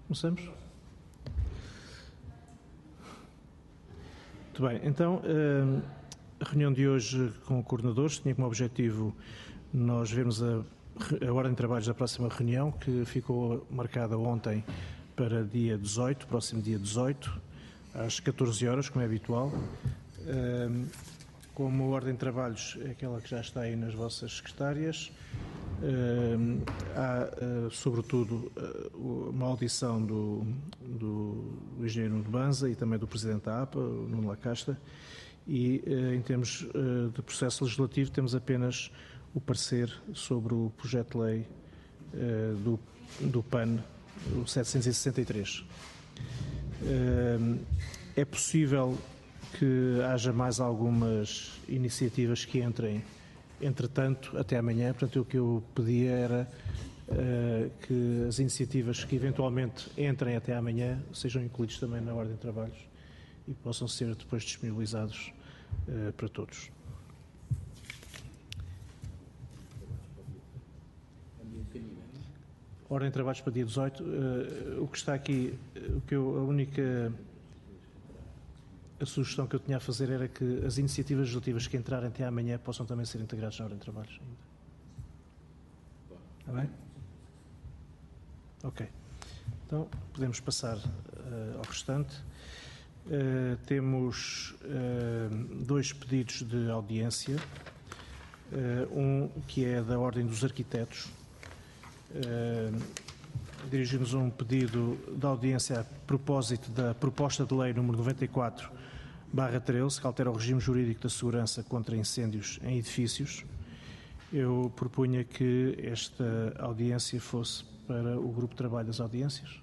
Começamos? Muito bem, então a reunião de hoje com coordenadores tinha como objetivo nós vermos a ordem de trabalhos da próxima reunião, que ficou marcada ontem para dia 18, próximo dia 18, às 14 horas, como é habitual. Como a ordem de trabalhos é aquela que já está aí nas vossas secretárias, há, sobretudo, uma audição do engenheiro Nuno Banza e também do Presidente da APA, Nuno Lacasta, e em termos de processo legislativo temos apenas o parecer sobre o projeto de lei do PAN, o 763. É possível que haja mais algumas iniciativas que entrem, entretanto, até amanhã. Portanto, o que eu pedia era que as iniciativas que eventualmente entrem até amanhã sejam incluídas também na ordem de trabalhos e possam ser depois disponibilizados para todos. Ordem de trabalhos para dia 18. O que está aqui, a sugestão que eu tinha a fazer era que as iniciativas legislativas que entrarem até amanhã possam também ser integradas na ordem de trabalhos. Está bem? Ok. Então, podemos passar ao restante. Temos dois pedidos de audiência. Um que é da Ordem dos Arquitetos. Dirigimos um pedido de audiência a propósito da proposta de lei número 94/13, que altera o regime jurídico da segurança contra incêndios em edifícios. Eu propunha que esta audiência fosse para o grupo de trabalho das audiências.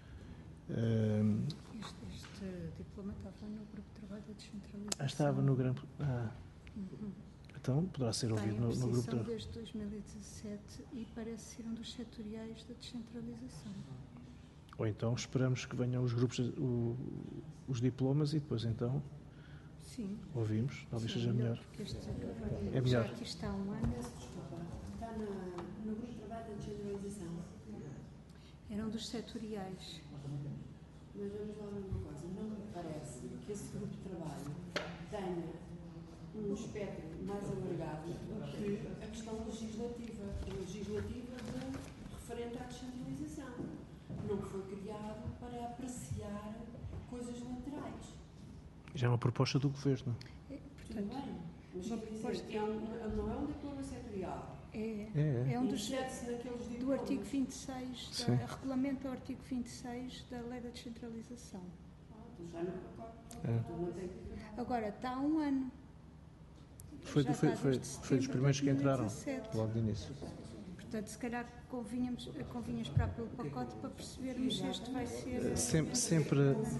Este diploma estava no grupo de trabalho da descentralização. Estava no grupo... Então, poderá ser ouvido no grupo de trabalho. Desde 2017 e parece ser um dos setoriais da descentralização. Ou então esperamos que venham os grupos, os diplomas e depois então ouvimos. Talvez seja melhor. É melhor. Já aqui está um ano. Está no grupo de trabalho da descentralização. Era um dos setoriais. Mas vamos lá ver uma coisa. Não me parece que esse grupo de trabalho tenha um espectro mais alargado do que a questão legislativa referente à descentralização. Não foi criado para apreciar coisas laterais. Já é uma proposta do Governo. Tudo bem, mas não é um diploma setorial. É um dos do artigo 26, regulamento ao artigo 26 da Lei da Descentralização. Já no pacote. Agora, está há um ano. Foi dos primeiros que entraram, logo de início. Portanto, se calhar convinha esperar pelo pacote para percebermos se este vai ser... Sempre...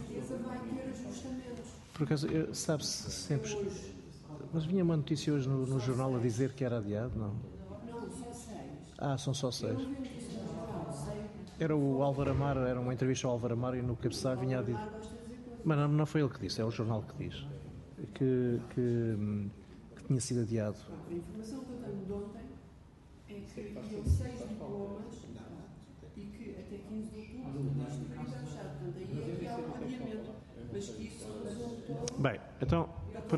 Por acaso, sabe-se sempre... Mas vinha uma notícia hoje no jornal a dizer que era adiado, não? Não, só 6. São só 6. Era o Álvaro Amar, era uma entrevista ao Álvaro Amar e no cabeçalho vinha a dizer... Mas não foi ele que disse, é o jornal que diz. Que tinha sido adiado. A informação que eu tenho de ontem é que iam 6 diplomas e que até 15 de outubro isto vai fechar. Portanto, aí há um adiamento. Mas que isso resultou... Bem, então,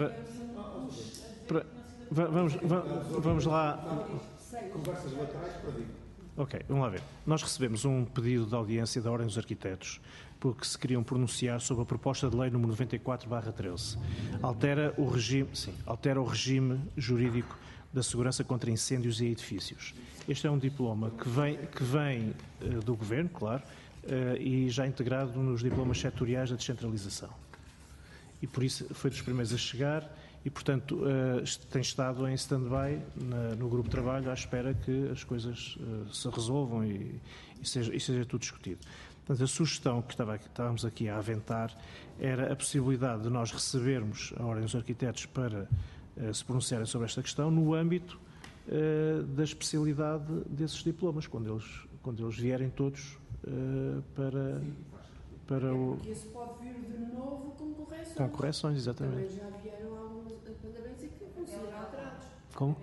vamos lá... Conversas laterais, perdido. Ok, vamos lá ver. Nós recebemos um pedido de audiência da Ordem dos Arquitetos porque se queriam pronunciar sobre a proposta de lei número 94/13. Altera o regime jurídico da segurança contra incêndios em edifícios. Este é um diploma que vem do Governo, claro, e já integrado nos diplomas setoriais da descentralização. E por isso foi dos primeiros a chegar e, portanto, tem estado em stand-by no grupo de trabalho à espera que as coisas se resolvam e seja tudo discutido. Portanto, a sugestão que estávamos aqui a aventar era a possibilidade de nós recebermos a Ordem dos Arquitetos para se pronunciarem sobre esta questão no âmbito da especialidade desses diplomas, quando eles vierem todos para o... Que esse pode vir de novo com correções. Com correções, exatamente. Também já vieram algumas apontamentos e que vão ser alterados. Como?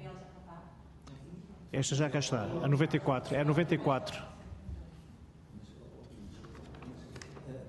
Esta já cá está, a 94. É a 94.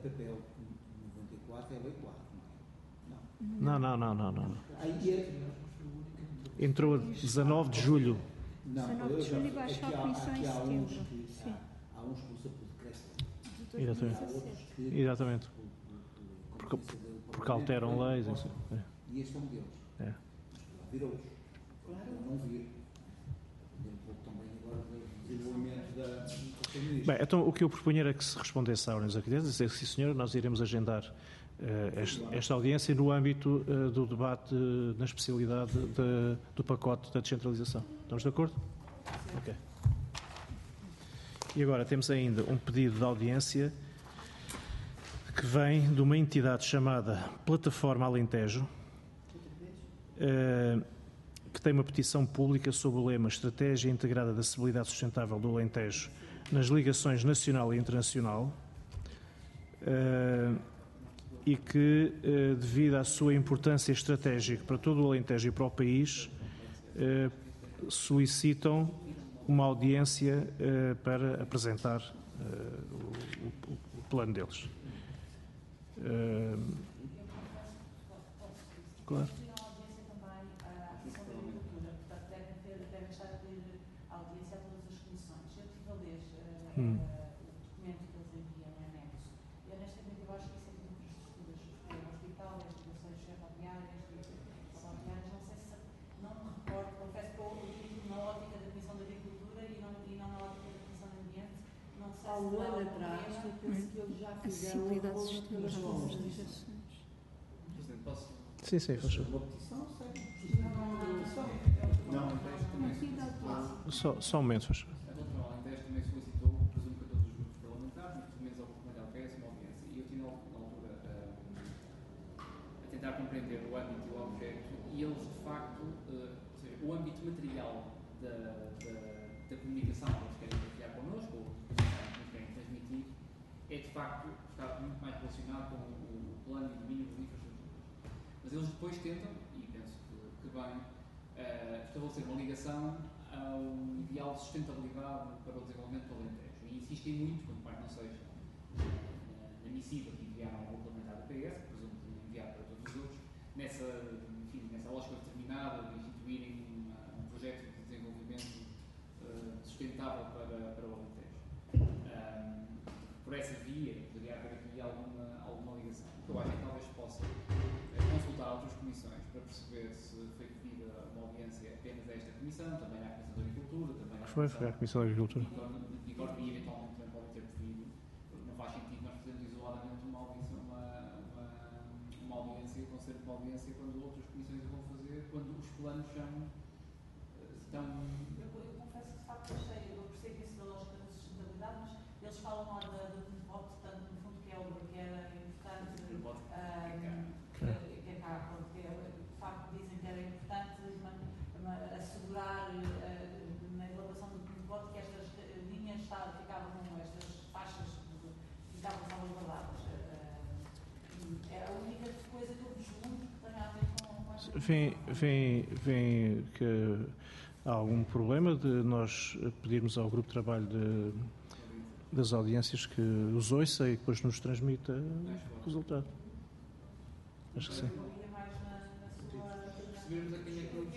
PPL 94 é lei 4, não é? Não. Aí é... Entrou a 19 de julho. Não, 19 de julho e vai aqui à comissão em há uns setembro. que... Sim. Há uns que usam por decreto. De Exatamente. 2017. Exatamente. Porque alteram leis. E este é um deles. É. Vir outros. Ou não vir. Um pouco também agora do desenvolvimento da feminista. Bem, então o que eu propunha era que se respondesse à Ordem dos Arquitetos, dizer que sim senhor, nós iremos agendar esta audiência no âmbito do debate na especialidade do pacote da descentralização. Estamos de acordo? Ok. E agora temos ainda um pedido de audiência que vem de uma entidade chamada Plataforma Alentejo, que tem uma petição pública sob o lema Estratégia Integrada da Acessibilidade Sustentável do Alentejo nas ligações nacional e internacional, e que, devido à sua importância estratégica para todo o Alentejo e para o país, solicitam uma audiência para apresentar o plano deles. Claro. O documento que eles enviam em anexo. E honestamente eu acho que isso é de infraestruturas, porque o hospital, as instalações ferroviárias, não sei se não me recordo, confesso que eu li na ótica da Comissão de Agricultura e não na ótica da Comissão de Ambiente. Não sei Há um ano atrás, eu penso que eles já fizeram Acessibilidade uma sustentável das ligações. Presidente, posso? Sim, faz favor. Uma petição, sério. Não, Só um momento, faz favor. A doutora Alentejo também solicitou, presumo que a todos os grupos parlamentares, mas pelo menos ao Parlamento da PS, uma audiência. E eu tinha na altura a tentar compreender o âmbito e o objeto, e eles de facto, ou seja, o âmbito material da comunicação que eles querem partilhar connosco, ou que nos querem transmitir, é de facto, está muito mais relacionado com o plano e domínio das infraestruturas. Mas eles depois tentam, e penso que bem, estabelecer uma ligação ao ideal de sustentabilidade para o desenvolvimento do Alentejo. E insistem muito, quanto mais não seja na missiva que enviaram ao parlamentar do PS, presumo que enviar para todos os outros, nessa lógica determinada de instituírem um projeto de desenvolvimento sustentável para o Alentejo. Por essa via, poderia haver aqui alguma ligação. O que eu acho é que talvez possa consultar outras comissões para perceber se foi devida uma audiência apenas a esta comissão, também à Comissão da Agricultura, também à Foi à Comissão da Agricultura. e eventualmente também podem ter pedido, porque não faz sentido nós fazermos isoladamente uma audiência, um conselho de uma audiência, quando outras comissões o vão fazer, quando os planos estão... Eu confesso que de facto eu percebo isso da lógica da sustentabilidade, mas eles falam lá do voto, tanto no fundo que é o que era importante, que é cá, porque de facto dizem que era importante assegurar na elaboração do voto que estas linhas ficavam, estas faixas ficavam salvaguardadas. É a única coisa que eu vislumbro que tenha a ver com esta Vem que há algum problema de nós pedirmos ao grupo de trabalho das audiências que os ouça e depois nos transmita o resultado. Acho que sim. Percebermos a quem é que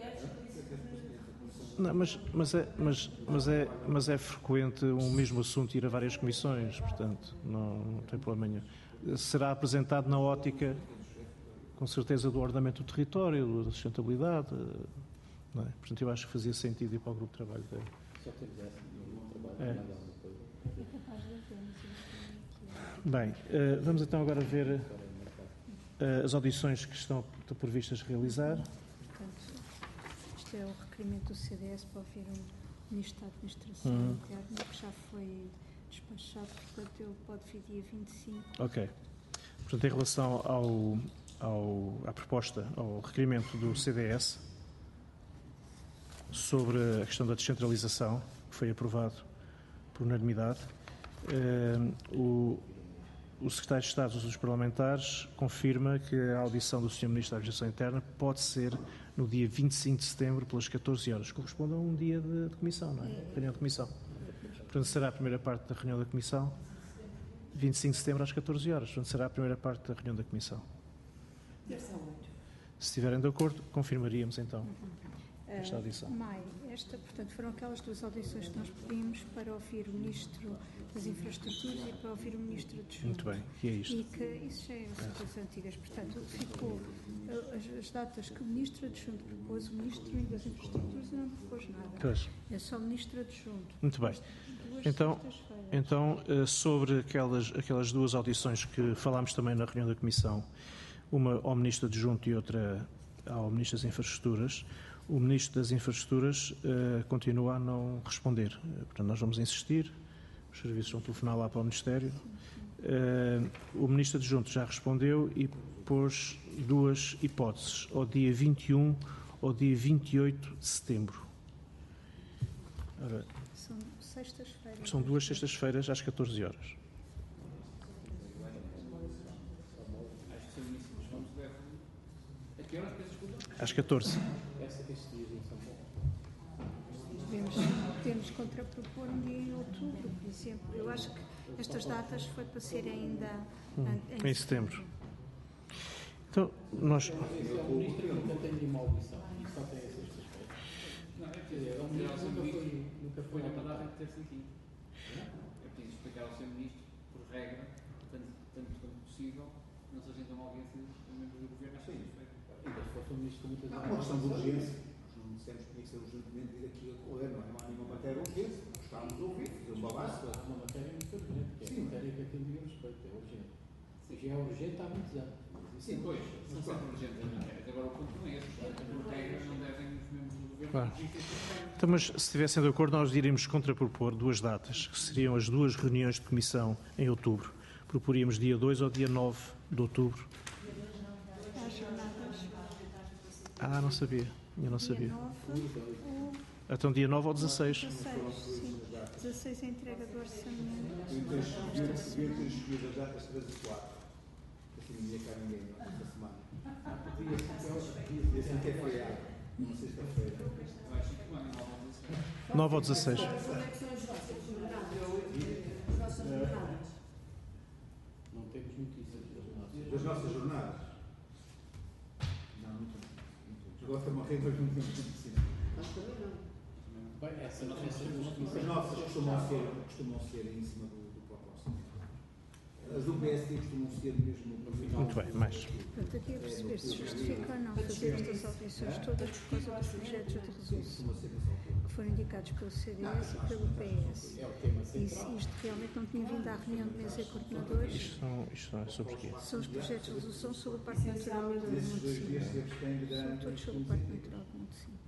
Não, mas é frequente um mesmo assunto ir a várias comissões, portanto, não tem problema nenhum. Será apresentado na ótica, com certeza, do ordenamento do território, da sustentabilidade, não é? Portanto, eu acho que fazia sentido ir para o grupo de trabalho dele. Só temos essa no trabalho. É capaz de haver, mas Bem, vamos então agora ver as audições que estão previstas realizar. portanto, isto é o requerimento do CDS para ouvir o Ministro da Administração Interna, que já foi despachado, portanto ele pode vir dia 25. Ok. Portanto, em relação à proposta, ao requerimento do CDS sobre a questão da descentralização, que foi aprovado por unanimidade, o Secretário de Estado dos Parlamentares confirma que a audição do Sr. Ministro da Administração Interna pode ser no dia 25 de setembro, pelas 14 horas. Corresponde a um dia de comissão, não é? Reunião de comissão. Portanto, será a primeira parte da reunião da comissão 25 de setembro às 14 horas. Portanto, será a primeira parte da reunião da Comissão. Terça à 8. Se estiverem de acordo, confirmaríamos então esta audição. Maio, portanto, foram aquelas duas audições que nós pedimos para ouvir o Ministro das Infraestruturas e para ouvir o Ministro adjunto. Muito bem, e é isto. E que isso já são coisas antigas. Portanto, ficou as datas que o Ministro adjunto propôs, o Ministro das Infraestruturas não propôs nada. Pois. É só o Ministro adjunto. Muito bem. Duas Então, sextas-feiras. sobre aquelas duas audições que falámos também na reunião da Comissão, uma ao Ministro adjunto e outra ao Ministro das Infraestruturas, o Ministro das Infraestruturas continua a não responder. Portanto, nós vamos insistir, os serviços vão telefonar lá para o Ministério. O Ministro adjunto já respondeu e pôs duas hipóteses, ao dia 21 ou dia 28 de setembro. Ora, São sextas-feiras. são duas sextas-feiras às 14 horas. Acho que o Sr. Ministro dos Fundos deve. A que horas, peço desculpa? Às 14. Podemos contrapropor um dia em outubro, por exemplo. Eu acho que estas datas foi para ser ainda Em setembro. Então, nós... O ministro nunca tem nenhuma audição, só tem as sextas-feiras. Não, é O ministro nunca foi uma à data que ter sentido. É preciso explicar ao Sr. Ministro, por regra, tanto quanto possível, não se agendam audiências a membros do Governo às sextas-feiras. Ainda se fosse um ministro com muitas Não, uma questão de urgência. Nós não dissemos que tinha que ser urgentemente vir aqui a correr, não é nenhuma matéria urgente. Nós estávamos a ouvir, fazer um balanço. uma matéria muito urgente, que é a matéria que aquilo diga respeito, é urgente. Já é urgente há muitos anos. Sim, pois, são sempre urgentes as matérias. Agora o ponto não é esse. Por regra, não devem os membros do Governo Claro. existir sextas-feiras. Então, mas se estivessem de acordo, nós iríamos contrapropor duas datas, que seriam as duas reuniões de comissão em outubro. Proporíamos dia 2 ou dia 9 de outubro. às jornadas. Não sabia. Eu não sabia. Dia 9 ou Então, dia 9 ou 16. 16, sim. 16 é a entrega do orçamento. Devia ter escolhido as datas 3 e 4. Assim não ia cá ninguém esta semana. Podia ser que é feriado, uma sexta-feira. Eu acho que não é 9 ou 16. Quando é que são as vossas jornadas? As nossas jornadas? Não temos notícias das nossas. Das nossas jornadas? Não temos. Agora foi uma rede, mas não temos notícias. Nós também não. Bem, essas duas As nossas costumam ser em cima do próprio orçamento. As do PSD costumam ser mesmo no final. Muito bem, mais. Portanto, aqui a perceber se justifica ou não fazer estas audições todas por causa dos projetos de resolução Costuma ser nessa altura. que foram indicados pelo CDS e pelo PS. é o tema E central. isto realmente não tinha vindo à reunião de mesa e coordenadores. Isto não é sobre o quê? São os projetos de resolução sobre a parte natural do Nesses Monte 2 Sim. dias se abstém de São dar. todos sobre a parte natural do Monte Sim.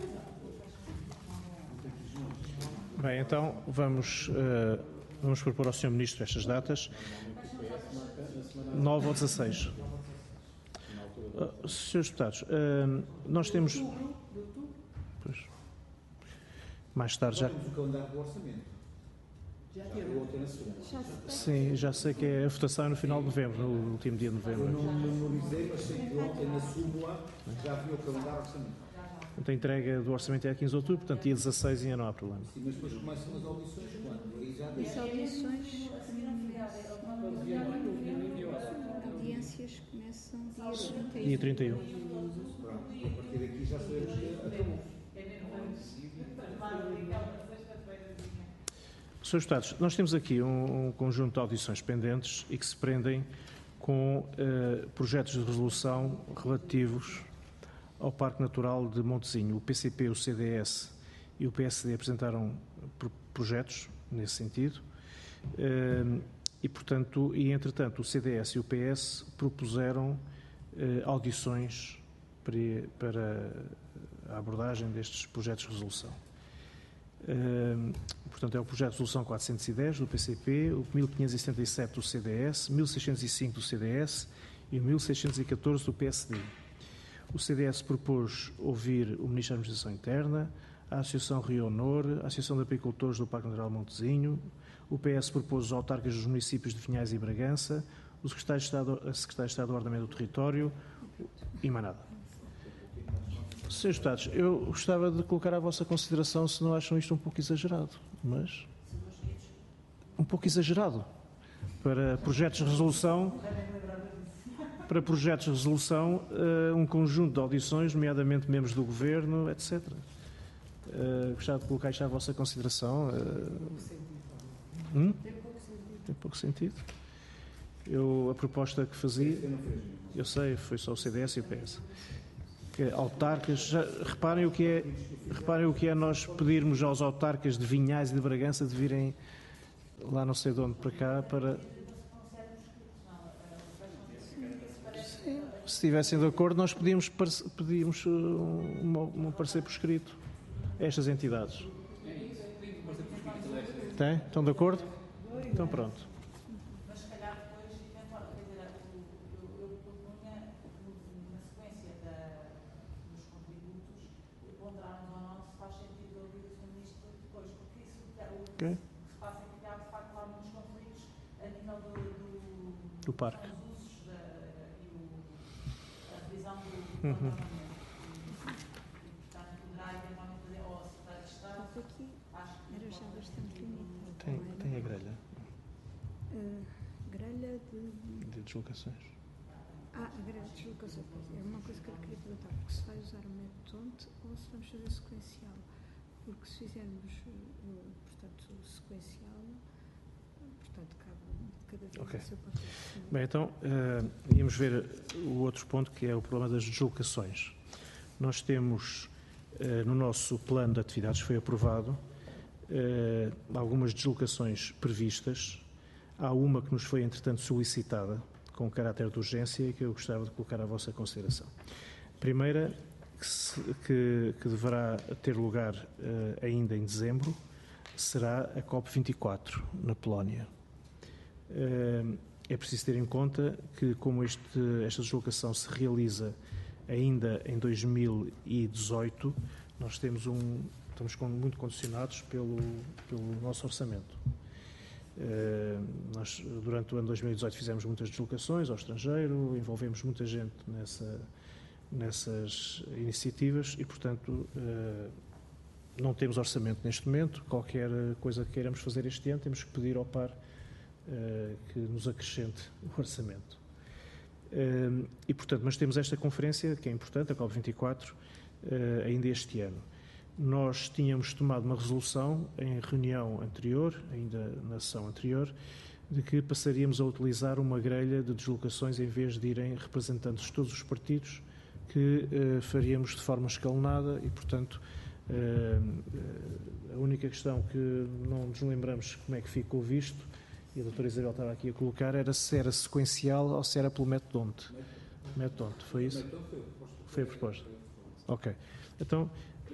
Bem, então vamos propor ao Sr. Ministro estas datas. 9 ou 16. Senhores deputados, nós temos... Pois. Mais tarde já... Temos o calendário do orçamento. Já Já temos. vou ter na segunda. Sim, já sei que é a votação é no final de novembro, no último dia de Eu novembro. não memorizei, mas sei que ontem na súmula já havia o calendário do orçamento. Portanto, a entrega do orçamento é a 15 de outubro, portanto, dia 16 ainda não há problema. Sim, mas depois começam as audições quando? Aí já As deixa. audições, audiências começam dia 31. Dia 31. Pronto, a partir daqui já sabemos que acabou. Senhores deputados, nós temos aqui um conjunto de audições pendentes e que se prendem com projetos de resolução relativos ao Parque Natural de Montezinho. O PCP, o CDS e o PSD apresentaram projetos nesse sentido e, portanto, entretanto, o CDS e o PS propuseram audições para a abordagem destes projetos de resolução. Portanto, é o projeto de resolução 410 do PCP, o 1577 do CDS, 1605 do CDS e o 1614 do PSD. O CDS propôs ouvir o Ministro da Administração Interna, a Associação Rio Honor, a Associação de Apicultores do Parque Natural Montezinho, o PS propôs os autarcas dos municípios de Vinhais e Bragança, o Secretário de Estado do Ordenamento do Território e mais nada. Senhores deputados, eu gostava de colocar à vossa consideração se não acham isto um pouco exagerado, mas... Um pouco exagerado. Para projetos de resolução, um conjunto de audições, nomeadamente membros do Governo, etc. Gostava de colocar isto à vossa consideração. Tem pouco sentido. A proposta que fazia, eu sei, foi só o CDS e o PS. Que autarcas, reparem o que é nós pedirmos aos autarcas de Vinhais e de Bragança de virem lá não sei de onde para cá para... Sim, se estivessem de acordo, nós pedimos um parecer por escrito a estas entidades. Tem? Estão de acordo? Então pronto. Mas se calhar depois, quer dizer, eu propunha, na sequência dos contributos, ponderarmos ou não se faz sentido ouvir o Sr. Ministro depois, porque isso o que se passa é que há de facto lá muitos conflitos a nível do parque. Dos usos e a revisão do ordenamento. E, portanto, poderá eventualmente fazer, ou a Secretaria de Estado, Aqui acho que era já bastante limitado. Tem a grelha Grelha de deslocações. a grelha de deslocação. É uma coisa que eu queria perguntar, porque se vai usar o método TONT ou se vamos fazer sequencial? Porque se fizermos, portanto, sequencial, portanto, cada vez Ok. o seu papel. Bem, então, íamos ver o outro ponto, que é o problema das deslocações. Nós temos, no nosso plano de atividades, foi aprovado algumas deslocações previstas. Há uma que nos foi, entretanto, solicitada, com caráter de urgência, e que eu gostava de colocar à vossa consideração. A primeira, que deverá ter lugar ainda em dezembro, será a COP24, na Polónia. É preciso ter em conta que, como esta deslocação se realiza ainda em 2018, nós estamos muito condicionados pelo nosso orçamento. Nós, durante o ano 2018, fizemos muitas deslocações ao estrangeiro, envolvemos muita gente nessas iniciativas e, portanto, não temos orçamento neste momento. Qualquer coisa que queiramos fazer este ano, temos que pedir ao PAR que nos acrescente o orçamento. E, portanto, mas temos esta conferência, que é importante, a COP24, ainda este ano. Nós tínhamos tomado uma resolução em reunião anterior, ainda na sessão anterior, de que passaríamos a utilizar uma grelha de deslocações em vez de irem representantes de todos os partidos, que faríamos de forma escalonada e, portanto, a única questão que não nos lembramos como é que ficou visto, e a doutora Isabel estava aqui a colocar, era se era sequencial ou se era pelo método DONT. Método DONT, foi isso? Foi a proposta. Ok. Então,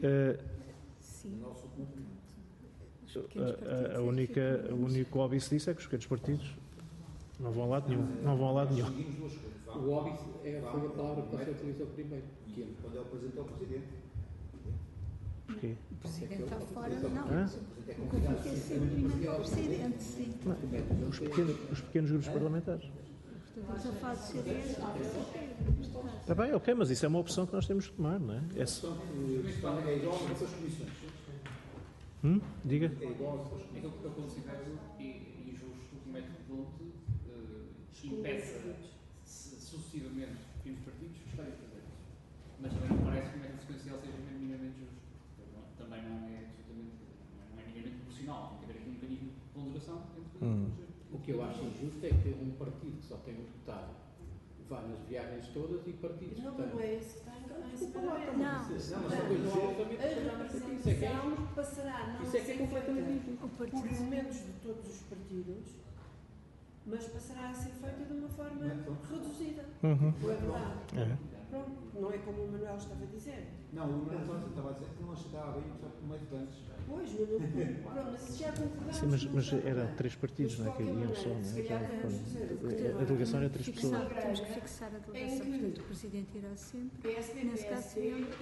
o único óbvio disso é que os pequenos partidos não vão a lado nenhum. Não vão a lado nenhum. O óbvio foi a palavra que você utilizou primeiro. Quando é o Presidente ao Presidente. Porquê? O Presidente está fora, não. Hã? O que eu fiquei sempre para o Presidente, sim. Os pequenos grupos parlamentares. Portanto, estamos a falar do CDS, não é? Está bem, ok, mas isso é uma opção que nós temos que tomar, não é? É igual às outras comissões. Diga. É igual às outras comissões. Aquilo que eu considero injusto que o método DONT impeça sucessivamente pequenos partidos de estarem presentes. Mas também não parece que o método sequencial seja minimamente justo. Também não é absolutamente, não é minimamente proporcional. Tem que haver aqui um mecanismo de ponderação entre O que eu acho injusto é que um partido que só tem um deputado vá nas viagens todas e partidos Não, que têm. não é esse que está em cima da mesa. Não. A representação passará não a Isso é que é ser completamente feita injusto. por elementos de todos os partidos, mas passará a ser feita de uma forma reduzida. Não é verdade? Pronto, não é como o Manuel estava a dizer. Não, o Manuel estava a dizer que não chegava bem por meio de antes. Pois, pronto, mas isso já concordamos. Sim, mas era 3 partidos, não é? Que iam só, não é? A delegação era 3 pessoas. Temos que fixar a delegação, portanto, o Presidente irá sempre. PSD, Nesse caso seria o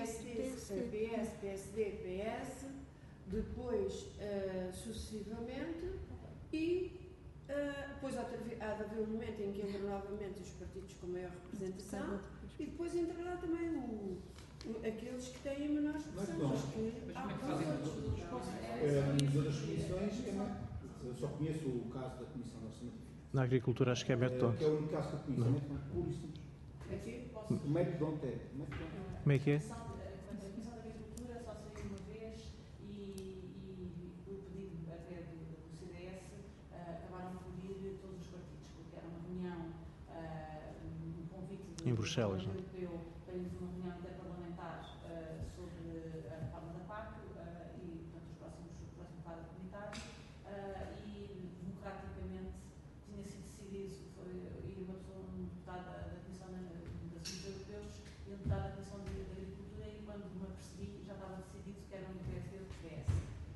PSD, PS, depois sucessivamente e depois há de haver um momento em que entram novamente os partidos com maior representação e depois entrará também aqueles que têm menor expressão. Mas como é que fazem nas outras comissões, eu só conheço o caso da Comissão de Orçamento e Na agricultura acho que é método. Que é o único caso que eu conheço. Puro e simples. Aqui? O método é. Como é que é? A Comissão da Agricultura só saiu uma vez e por pedido até do CDS, acabaram por ir todos os partidos, porque era uma reunião, um convite do Em Bruxelas, Parlamento Europeu para irmos uma reunião interparlamentar sobre a reforma da PAC e, portanto, o próximo quadro comunitário, e democraticamente tinha sido decidido, foi ir uma pessoa, um deputado da Comissão dos Assuntos Europeus e um deputado da Comissão de Agricultura, e quando me apercebi já estava decidido que era um PSD ou PS.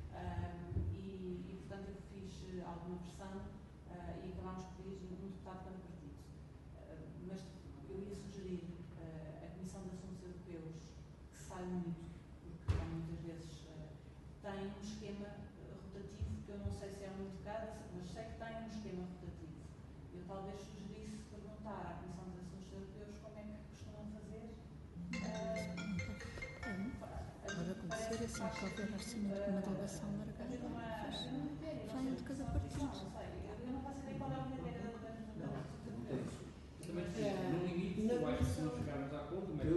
E portanto eu fiz alguma pressão e acabámos por ir um deputado para o partido. Mas eu ia sugerir a Comissão de Assuntos Europeus, que sai muito, porque muitas vezes tem um esquema rotativo, que eu não sei se é muito cada, mas sei que tem um esquema rotativo. Eu talvez sugerisse perguntar à Comissão de Assuntos Europeus como é que costumam fazer. Pode acontecer assim, que houver orçamento de uma delegação largada, vem de cada partido. Não sei, eu não faço ideia qual é a maneira Também no limite, eu acho que se não chegarmos a acordo, mas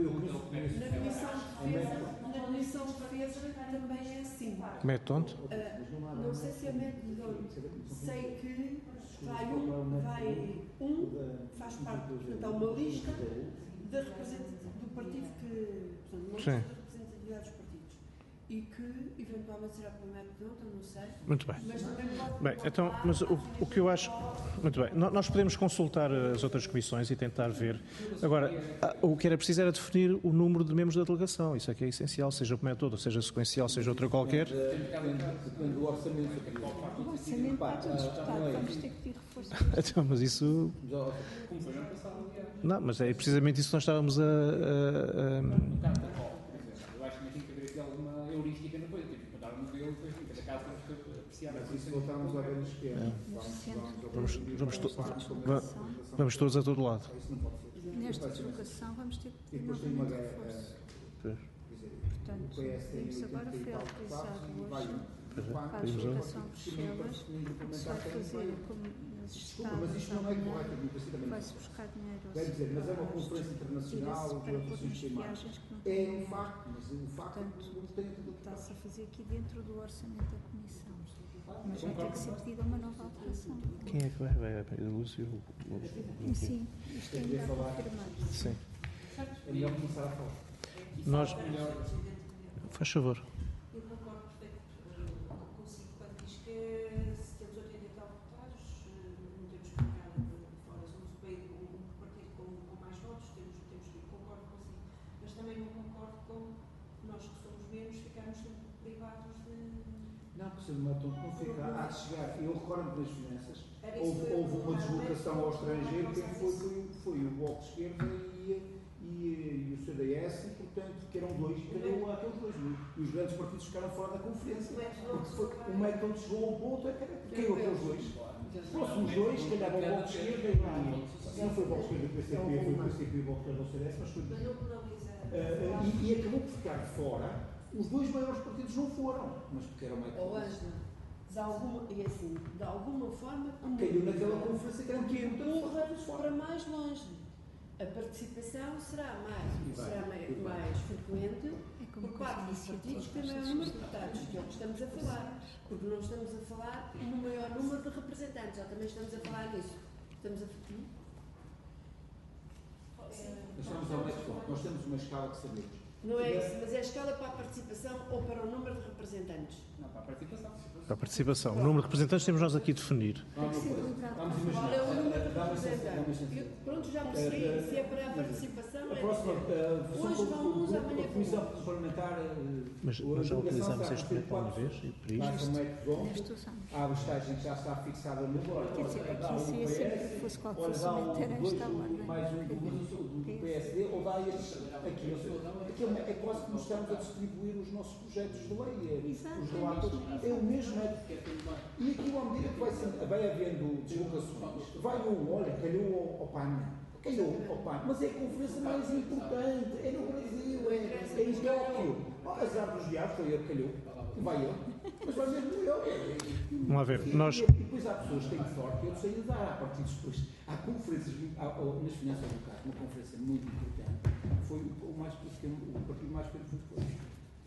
Na Comissão de Defesa também é assim. Método? Não sei se é método, sei que vai faz parte, portanto, há uma lista do partido que, portanto, uma lista de representatividade dos partidos e que eventualmente será para o método, eu não sei. Muito bem. Mas também pode. Bem, então, mas o que eu acho... Muito bem. Nós podemos consultar as outras comissões e tentar ver. Agora, o que era preciso era definir o número de membros da delegação. Isso é que é essencial, seja o método, seja sequencial, seja outra qualquer. Depende do orçamento. O orçamento para todos os deputados, vamos ter que pedir reforço. Então, mas isso... como foi no passado, Não, mas é precisamente isso que nós estávamos eu acho que tem que haver aqui alguma heurística na coisa, tipo, dar um modelo, depois em cada caso temos que apreciar. Mas isso voltarmos a ver no esquema. Vamos todos a todo lado. Isso não pode ser. Nesta deslocação vamos ter que E pedir depois tem uma novamente guerra. reforço. Portanto, Temos agora foi autorizado hoje para a deslocação de Bruxelas, o que se vai fazer como nas Desculpa, mas isto não é Estados correto, a democracia também. vai-se buscar dinheiro Quer dizer, mas é uma conferência internacional para de pôr outros nas sistemas. viagens que não É têm um facto, mas o facto é que não tem tudo. está-se a fazer aqui dentro do orçamento da Comissão. Mas vai ter que ser pedida uma nova alteração. Quem é que vai? Vai o Lúcio? Sim, isto ainda está confirmado. Sim. É melhor começar a falar. Nós... Faz favor. Eu concordo perfeitamente consigo quando diz que se temos 80 e tal deputados, não temos que ficar de fora, somos um partido com mais votos, temos que ir, concordo consigo. Mas também não concordo com nós que somos menos ficarmos sempre privados de... Não, porque se não fica, há de chegar. Eu recordo das finanças, houve uma deslocação ao estrangeiro, quem foi o Bloco de Esquerda e o CDS, e portanto, que eram dois, e calhou aqueles dois. E os grandes partidos ficaram fora da conferência. Porque o método chegou ao ponto, caiu aqueles dois. Os próximos dois, calhava o Bloco de Esquerda e não foi o Bloco de Esquerda do PCP, foi o PCP e o Bloco de Esquerda do CDS, mas foi. E acabou por ficar de fora. Os dois maiores partidos não foram, mas porque era o método. Ou Ângela, de alguma forma, Caiu naquela conferência que era que empurra fora. para mais longe. A participação será mais frequente por parte dos partidos que têm maior número de deputados, que é o que estamos a falar. Porque não estamos a falar no maior número de representantes, já também estamos a falar nisso. Nós temos uma escala que sabemos. Não é isso, mas é a escala para a participação ou para o número de representantes? Não, para a participação. Para a participação. O número de representantes temos nós aqui a definir. Vamos imaginar. Qual é o número de representantes? Pronto, já percebi. Se é para a participação, A próxima, hoje vão uns, amanhã a Comissão Parlamentar. Mas já utilizamos este método uma vez e por isto. Neste usamos. Há uma estágio que já está fixada no bloco. Quer dizer, aqui seria sempre que fosse qual fosse o meter esta ordem. Mais um do PSD, ou dá este aqui. Aqui é quase que nós estamos a distribuir os nossos projetos de lei, os relatos. É o mesmo método. E aqui, à medida que vai havendo deslocações, vai olha, calhou ao PAN. Calhou ao PAN. Mas é a conferência mais importante. É no Brasil, é em Tóquio. As árvores de árvores foi a que calhou. Vai eu. Mas vai mesmo eu. Vamos lá ver. Nós... E depois há pessoas que têm sorte, eu sei dar. Há partidos depois. Há conferências, nas finanças locais, uma conferência muito importante. Foi o partido mais pequeno foi depois.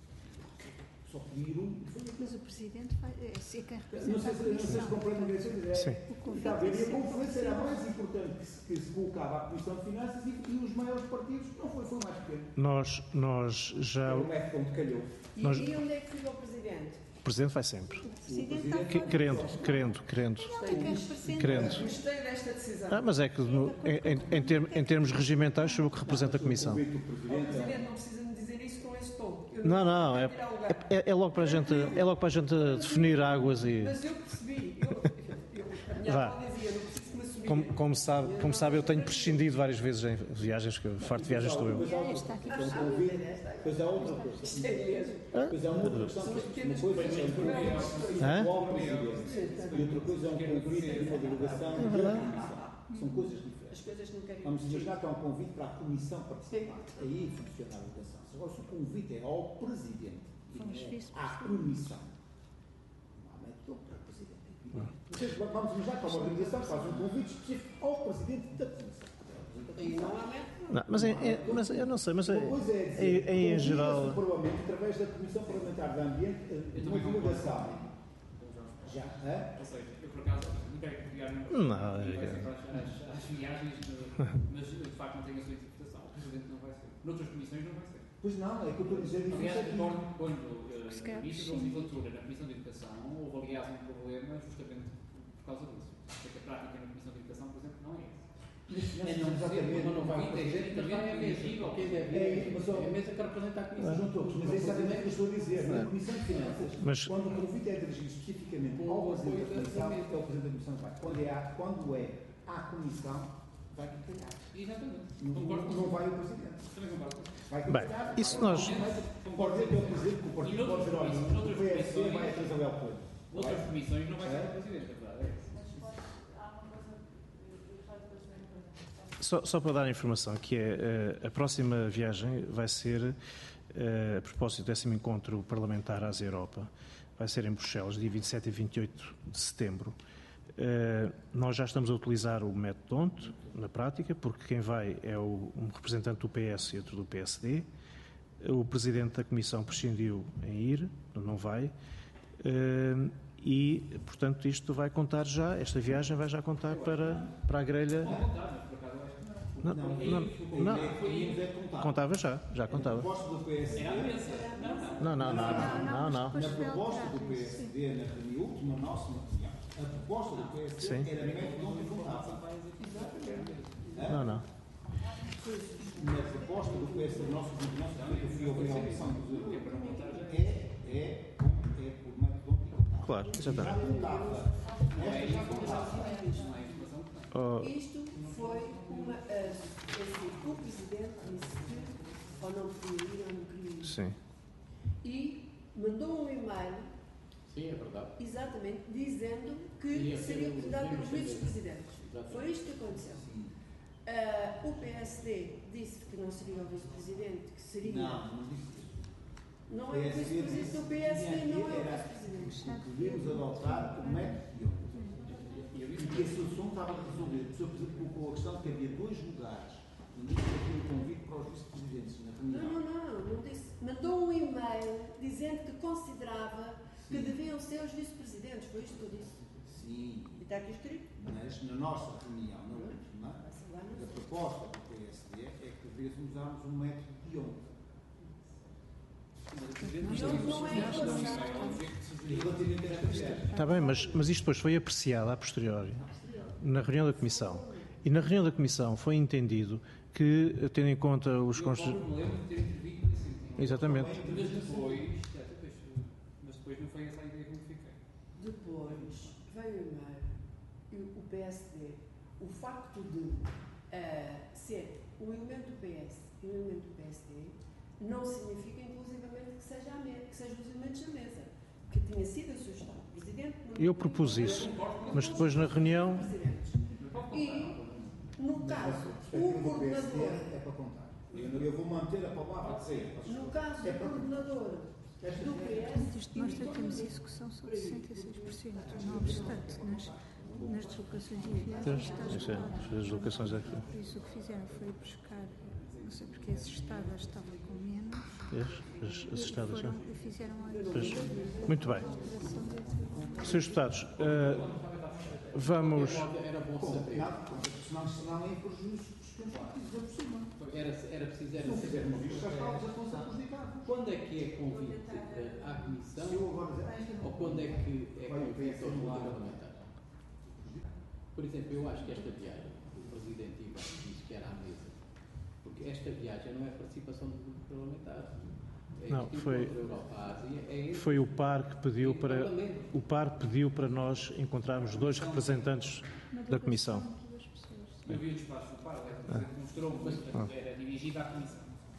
Só pediram. Mas o Presidente é quem representa Não sei a se Comissão. compreendem o que eu dizer. Sim. Está a ver? E a conferência era a mais importante que se colocava à Comissão de Finanças e os maiores partidos não foi o mais pequeno. Nós já... O método onde calhou. E onde é que fica o Presidente? O Presidente vai sempre. O Presidente está fora. Querendo. Não, é quem representa. Querendo. Gostei desta decisão. Mas é que em termos regimentais sou eu que represento a Comissão. O Presidente não precisa me dizer isso com esse tom. Eu Não, vou tirar o lugar. é logo para a gente definir águas e... Mas eu percebi. A minha Vá. avó dizia, não preciso que me assumir. Como sabe, eu tenho prescindido várias vezes em viagens, que farto de viagens estou eu. Esta aqui. Depois há outra coisa. Isto é mesmo. Depois há uma outra questão. Uma coisa é um convite ao Presidente. E outra coisa é um convite e uma delegação da Comissão. São coisas diferentes. As coisas não querem. Vamos imaginar que é um convite para a Comissão participar. Aí funciona a delegação. Agora, se o convite é ao Presidente e São os não é vice-presidentes. à Comissão, não há método para o Presidente. Vamos imaginar que há uma organização que faz um convite específico ao Presidente da Comissão. E não há método. Não, mas eu não sei, mas Uma coisa é dizer, em geral... o Parlamento, através da Comissão Parlamentar de Ambiente, uma delegação. Já? Ou seja, eu por acaso não quero criar Não, as viagens, mas de facto não tenho a sua interpretação. O Presidente não vai ser. Noutras comissões não vai ser. Pois não, é que eu estou a dizer isso. Aliás, aqui. quando Se no calhar, início da sim. legislatura, na Comissão de Educação, houve aliás um problema justamente por causa disso. Porque a prática na Comissão de Educação, por exemplo, não é essa. Exatamente, não vai o Presidente, mas vai a mesa. É a mesa que representa a Comissão. Não estou, mas é exatamente o que eu estou a dizer. Na Comissão de Finanças, Mas- quando o convite é dirigido especificamente ao Presidente da Comissão, é o Presidente da Comissão que vai. Quando é à Comissão, vai calhar. Exatamente. Não vai o Presidente. Também concordo. Vai Bem, calhar. isso nós... Pode dizer que é o Presidente, que o partido pode dizer, olha, o PSD vai atrás ao Leopoldo. Outras comissões não vai ser o Presidente, a verdade é essa. Mas há uma coisa que eu gostava de fazer uma coisa. Só para dar a informação, que é a próxima viagem vai ser, a propósito do 10º encontro parlamentar Ásia Europa, vai ser em Bruxelas, dia 27 e 28 de setembro. Nós já estamos a utilizar o método ONT na prática, porque quem vai é um representante do PS e outro do PSD. O Presidente da Comissão prescindiu em ir, não vai. E, portanto, isto vai contar já, esta viagem vai já contar para a grelha. Não, contava já contava. Na proposta do PSD, Não. na proposta do PSD, na última nossa reunião, a proposta do PSD Sim. era método onde contava. Não. Na proposta do PSD, nosso eu fui obrigado a audição é por método onde contava. Claro, exatamente. Já contava. Esta já contava. Isto foi uma. O Presidente disse que ou não queria ir ou não queria ir. Sim. E mandou um e-mail, Sim, é verdade. exatamente, dizendo que Ia seria ser convidado pelos os vice-presidentes. Exatamente. Foi isto que aconteceu. O PSD disse que não seria o vice-presidente, que seria. Não disse isso. Não é o vice-presidente do PSD, não é o vice-presidente. Podíamos adotar o método de ontem. E que a solução estava resolvida. O Sr. Presidente colocou a questão de que havia 2 lugares. Não disse que havia um convite para os vice-presidentes na reunião. Não disse. Mandou um e-mail dizendo que considerava que deviam ser os vice-presidentes. Foi isto que eu disse. Sim, E está aqui escrito. mas na nossa reunião, na última, a proposta do PSD é que devíamos usarmos um método de ontem. Não é Relativamente a esta viagem. Está bem, mas isto depois foi apreciado a posteriori, na reunião da Comissão. E na reunião da Comissão foi entendido que, tendo em conta os Eu constitucionais... não me lembro de ter intervido nesse sentido. Exatamente. Mas depois não foi essa a ideia que me fiquei. Depois veio o e-mail e o PSD, o facto de ser um elemento do PS e um elemento do PSD, não significa inclusivamente que sejam os elementos da mesa. Que tinha sido a sugestão do Presidente. Eu propus isso, mas depois na reunião... E, no caso, A o perspectiva do PSD coordenador. é para contar. Eu vou manter a palavra de ser. No caso do coordenador do PS. Isto mostra que temos execução só de 66%. Não obstante, nas deslocações enviadas está esgotado. As deslocações aqui. Por isso o que fizeram foi buscar, não sei porque as estadas estavam com menos. As estadas, não? E fizeram a Muito bem. Senhores deputados, vamos. Era bom saber. Senão é em prejuízo dos candidatos, por cima. Era preciso Não saber fizermos uma isto, coisa. já estão a ser prejudicados. Quando é que é convite à Comissão Se eu agora dizer, esta ou não. quando é que é Vai, convite ao vai, vai. parlamentar? Por exemplo, eu acho que esta viagem, o Presidente Ivan disse que era à mesa, porque esta viagem não é participação do grupo parlamentar. É Não, isto foi- encontra Europa, Ásia, é esse Foi o PAR que pediu para. Parlamento. O PAR pediu para nós encontrarmos 2 representantes da Comissão. Eu vi o despacho do par, mostrou, mas era dirigida à Comissão.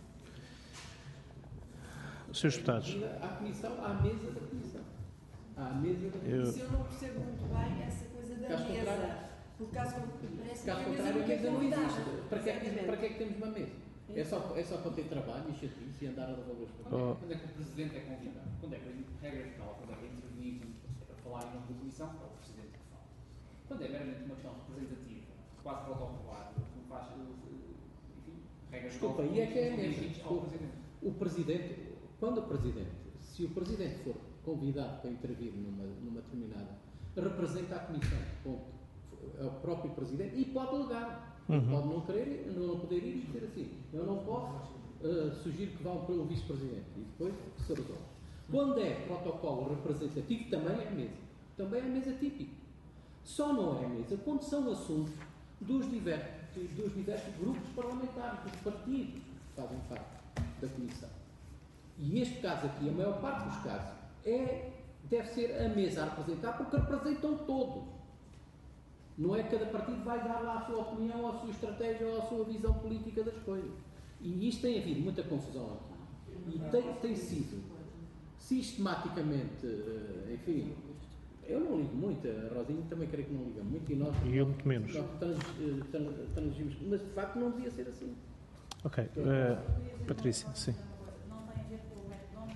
Senhores deputados, à Comissão, à mesa da Comissão. À mesa da Comissão. Isso eu não percebo muito bem essa coisa da Caso mesa. contrário. Por caso parece Caso que a mesa contrário, a nunca é mesa não convidada. existe. Para que é que Exatamente. temos uma mesa? É só para ter trabalho e chatice e andar a devolver os papéis. Quando é que o Presidente é convidado? Quando é que, regra geral, quando é que é intervenido para falar em nome da Comissão, é o Presidente que fala. Quando é meramente uma questão representativa, quase protocolar, como faz, enfim, regra geral. Desculpa, e é que é a são mesa. dirigidos ao Presidente. O Presidente, quando o Presidente, se o Presidente for convidado para intervir numa determinada, representa a Comissão, ponto. É o próprio Presidente e pode alegar. Pode não querer, não poder ir e dizer assim, eu não posso, sugiro que vão para o Vice-Presidente e depois se resolve. Quando é protocolo representativo, também é mesa. Também é mesa típica. Só não é mesa quando são assuntos dos diversos grupos parlamentares, dos partidos que fazem parte da Comissão. E este caso aqui, a maior parte dos casos, deve ser a mesa a representar, porque representam todos. Não é que cada partido vai dar lá a sua opinião, a sua estratégia ou a sua visão política das coisas. E isto tem havido muita confusão aqui. E tem sido sistematicamente, enfim, eu não ligo muito, a Rosinha também creio que não liga muito e nós e eu muito menos. transigimos, mas de facto não devia ser assim. Ok. Patrícia, sim. Não tem a ver com o método,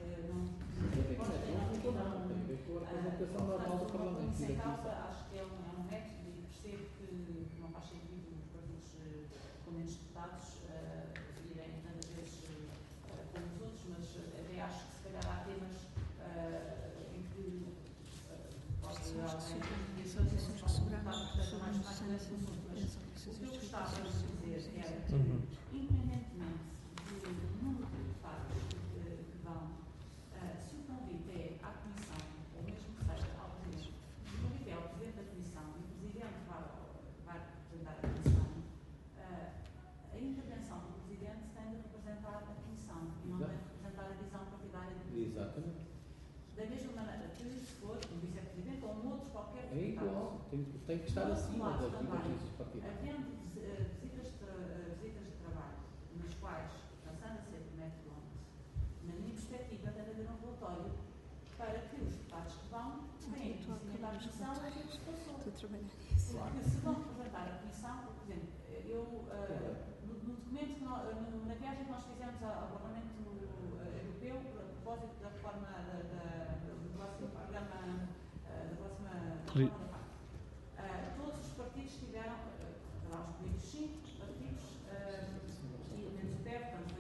Não tem a ver com a representação normal do Parlamento. sem causa, acho que é um método e percebo que não faz sentido os partidos com menos deputados irem tantas vezes como os outros, mas até acho que se calhar há temas em que pode alguém São decisões que sobraram, portanto, mais são nesse assunto. Mas o que eu gostava de dizer era que, Uhum. independentemente do número de deputados que vão, se o convite é à Comissão, ou mesmo que seja ao Presidente, se o convite é ao Presidente da Comissão e o Presidente vai representar a Comissão, a intervenção do Presidente tem de representar a Comissão e não tem de representar a visão partidária do Presidente. Exatamente. Da mesma maneira que se for um Vice-Presidente ou um outro qualquer É igual. Tem que estar acima das divergências partidárias. Havendo visitas de trabalho, nas quais, passando a ser método, na minha perspectiva, deve haver um relatório para que os deputados que vão tenham conhecimento da Comissão e aquilo que se passou. Estou a trabalhar nisso. Porque se vão representar a Comissão, por exemplo, no documento, na viagem que nós fizemos ao Parlamento Europeu, a propósito da reforma do próximo programa, da próxima reforma da PAC, todos os partidos tiveram, lá os primeiros 5 partidos, e menos o PEV, portanto,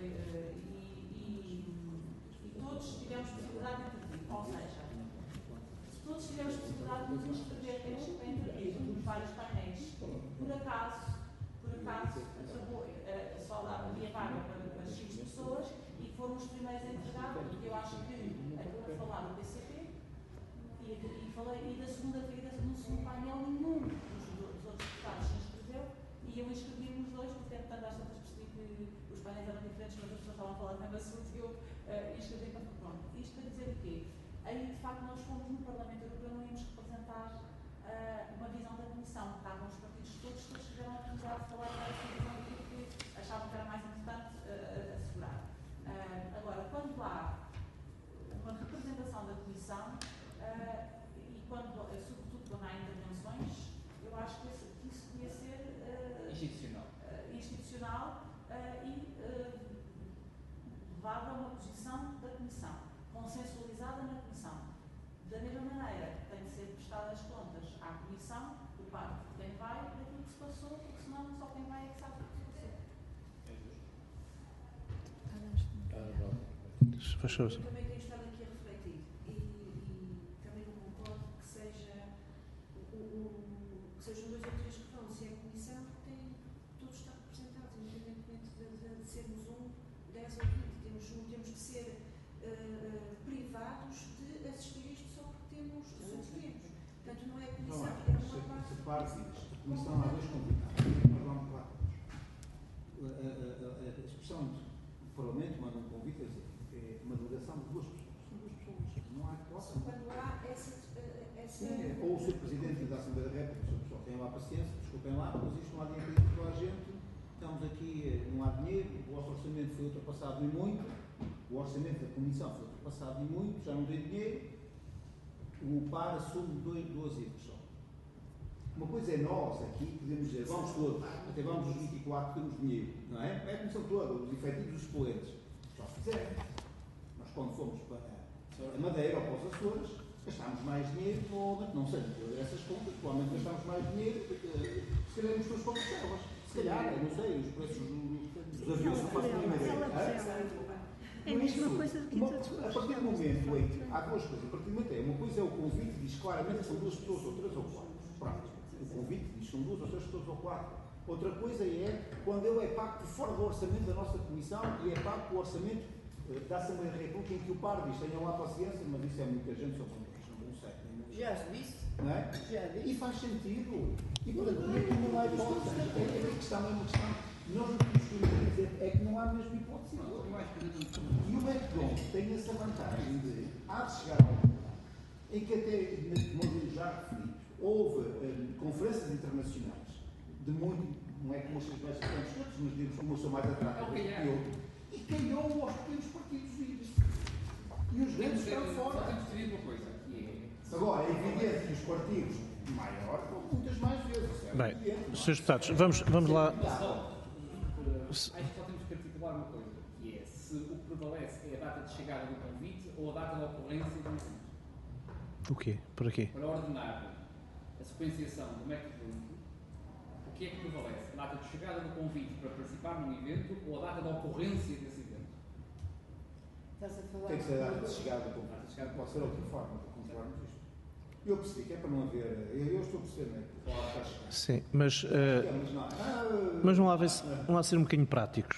e todos tivemos possibilidade de intervir. Ou seja, todos tivemos possibilidade de nos inscrever em vários painéis. Por acaso só lá havia vaga para X pessoas e foram os primeiros a entregar, porque eu acho que acabou de falar do PCP e da segunda-feira, no segundo painel, nenhum dos outros deputados se inscreveu e eu inscrevi-me nos dois, porque portanto às tantas percebi que os painéis eram diferentes, mas as pessoas estavam a falar do mesmo assunto e eu inscrevi-me para pronto. Isto para dizer o quê? Aí de facto nós fomos no Parlamento Europeu, não íamos representar uma visão da Comissão. Estavam os partidos todos tiveram a oportunidade de falar da sua visão daquilo que achavam que era mais importante assegurar. Agora, quando há uma representação da Comissão e sobretudo quando há intervenções, eu acho que isso devia ser institucional e levado a uma posição da Comissão, com Faz favor. Eu também tenho estado aqui a refletir e também não concordo que sejam 2 ou 3 que vão. Se é a comissão, tem todos estar representados, independentemente de sermos 10 ou 20. Temos que ser privados de assistir a isto só porque temos sucedemos. Portanto, não é a comissão, é uma parte. A comissão há 2 convidados. Nós vamos lá. A expressão do Parlamento manda um convite a dizer é uma delegação de 2 pessoas. São 2 pessoas. Não há hipótese. Quando há essa Sim, ou o Sr. Presidente da Assembleia da República, o pessoal tem lá paciência, desculpem lá, mas isto não há dinheiro para toda a gente. Estamos aqui, não há dinheiro, o vosso orçamento foi ultrapassado e muito, o orçamento da Comissão foi ultrapassado e muito, já não tem dinheiro, o PAR assume 2 erros só. Uma coisa é nós aqui, podemos dizer, vamos todos, até vamos os 24, temos dinheiro, não é? É a Comissão toda, os efetivos, os suplentes. Só se quiser. Nós, quando fomos para a Madeira ou para os Açores, gastámos mais dinheiro, provavelmente, não sei, essas contas, provavelmente gastámos mais dinheiro, se calhar todos para as se calhar, não sei, os preços dos aviões que fazem a Madeira. É a mesma coisa do que a partir do momento em que há 2 coisas, a partir do momento uma coisa é o convite, diz claramente que são 2 pessoas, ou 3 ou 4. Pronto. O convite diz que são 2 ou 3 pessoas ou 4. Outra coisa é quando ele é pago por fora do orçamento da nossa Comissão e é pago por orçamento da Assembleia da República, em que o PAR diz, tenham lá paciência, mas isso é muita gente, só não sei. Já disse. Não é? Já disse. E faz sentido. E portanto, não há hipótese. A questão é uma questão. Nós não podemos dizer é que não há mesmo hipótese. E o McDonald's tem essa vantagem de, há de chegar ao ponto em que até, como eu já referi, houve conferências internacionais de muito, não é como os mais importantes todos, mas digamos como eu sou mais atrás do que outro, e calhou aos pequenos partidos vivos. E os grandes estão fora. Só temos de dizer uma coisa, que é... Agora, é evidente que os partidos maiores vão muitas mais vezes. Bem, Srs. Deputados, vamos lá. Acho que só temos que articular uma coisa, que é se o que prevalece é a data de chegada do convite ou a data de ocorrência do convite. O quê? Por aqui? Para ordenar a sequenciação do método único, o que é que prevalece? A data de chegada do convite para participar num evento ou a data de ocorrência desse evento? Estás a falar. Tem que ser a data de chegada do convite. Pode ser outra forma de controlarmos isto. Eu percebi que é para não haver. Eu estou a perceber, não é? Sim, mas vamos lá ser um bocadinho práticos.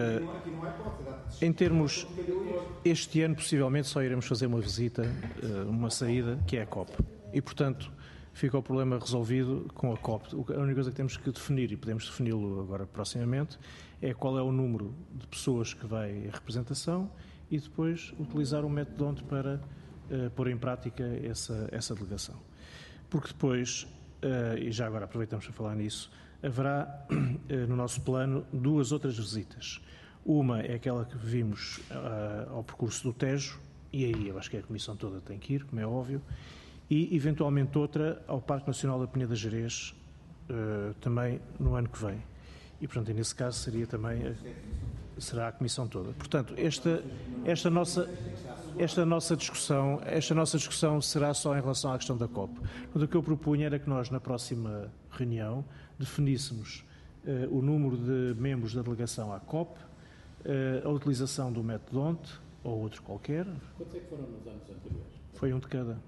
Em termos, este ano possivelmente só iremos fazer uma visita, uma saída, que é a COP. E, portanto, fica o problema resolvido com a COP. A única coisa que temos que definir, e podemos defini-lo agora proximamente, é qual é o número de pessoas que vai a representação e depois utilizar o método ONT para pôr em prática essa delegação. Porque depois, e já agora aproveitamos para falar nisso, haverá no nosso plano 2 outras visitas. Uma é aquela que vimos ao percurso do Tejo, e aí eu acho que a Comissão toda tem que ir, como é óbvio, e eventualmente outra ao Parque Nacional da Penha da Gerês, também no ano que vem. E, portanto, nesse caso será a Comissão toda. Portanto, esta nossa discussão será só em relação à questão da COP. O que eu propunha era que nós, na próxima reunião, definíssemos o número de membros da delegação à COP, a utilização do método ONT, ou outro qualquer. Quantos é que foram nos anos anteriores? Foi um de cada.